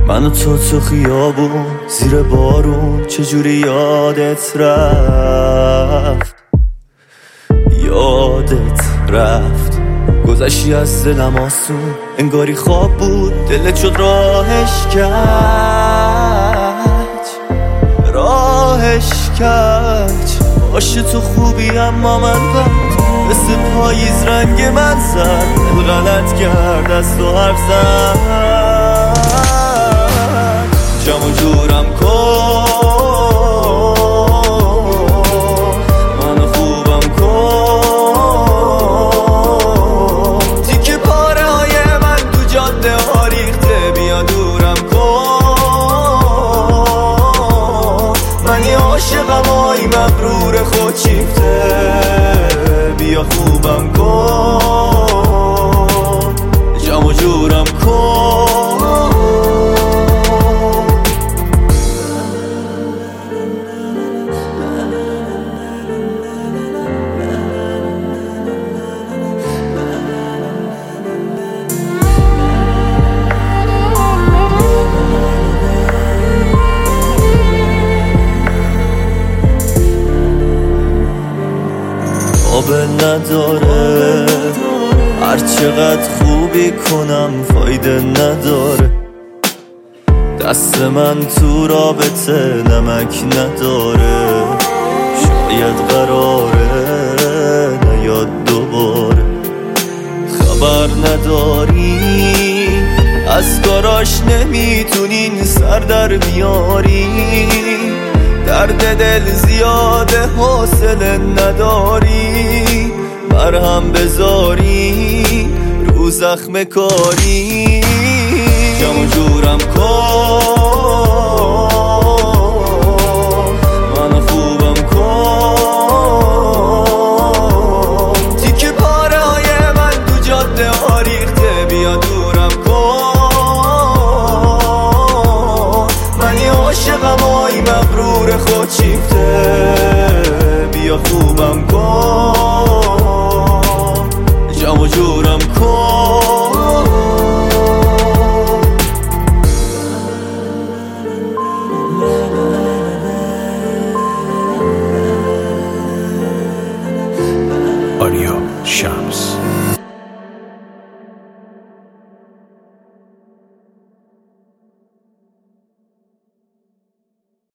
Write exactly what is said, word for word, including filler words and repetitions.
من و تو تو خیابون زیر بارون چجوری یادت رفت، یادت رفت. گذشتی از دلم آسون، انگاری خواب بود دلت شد راهش کج، راهش کج. باشه تو خوبی اما من بد، مثل پاییز رنگ من زد، دل غلط کرد از تو حرف زد. جمع جورم کن، منو خوبم کن. تیکه پاره های من تو جاده ها ریخته، بیا دورم کن. من یه عاشقم آی مغرور خود شیفته، بیا خوبم کن. جمع جورم کن. قابل نداره، هر چقدر خوبی کنم فایده نداره. دست من تو رابطه نمک نداره، شاید قراره نیاد دوباره. خبر نداری از کاراش، نمیتونین سر در بیاری. درد دل زیاده حوصله نداری، مرهم بذاری رو زخم کاری. جمع جورم کن،